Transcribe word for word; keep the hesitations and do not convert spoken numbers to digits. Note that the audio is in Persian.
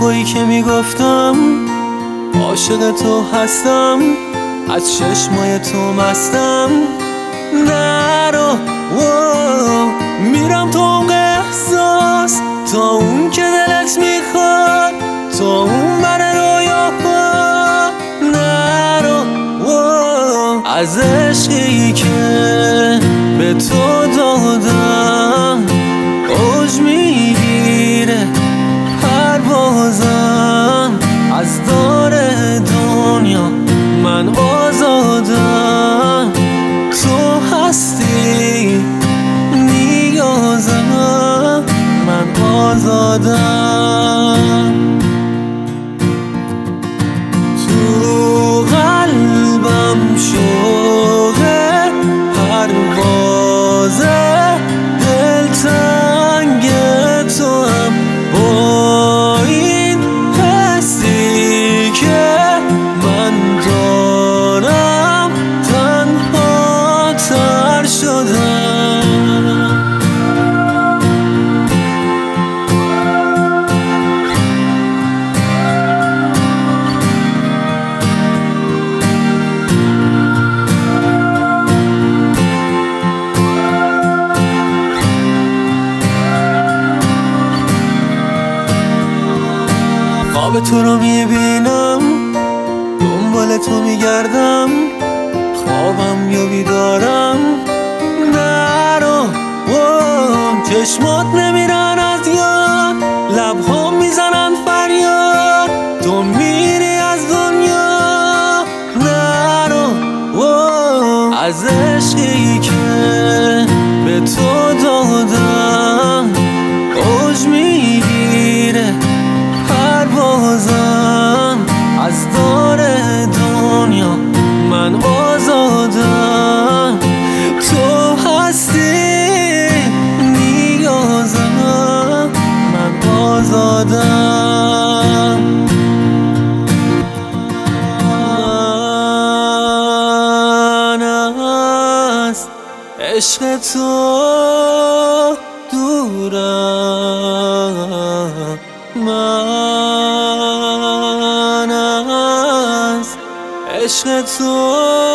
حرفایی که میگفتم، عاشق تو هستم، از چشمای تو مستم. نرو میرم تو عمق احساس، تا اون که دلت میخواد، تا اون بر رویاها. نرو از عشقی که به تو دادم، اوج میگیره پروازم، از دار دنیا من آزادم. تو هستی نیازم، من آزادم. تو قلبم شوقه پروازه، دلتنگ تو هم با این حسی که من دارم، تنها تر شدم. خواب تو رو میبینم، دنبال تو میگردم، خوابم یا بیدارم. نرو چشمات نمیرن از یاد، لبهام میزنن فریاد، تو میری از دنیا. نرو از عشقی که به تو دادم، اوج میگیره پروازم، از دار دنیا من آزادم. تو هستی نیازم، من آزادم. من از عشق تو دورم، من از عشق تو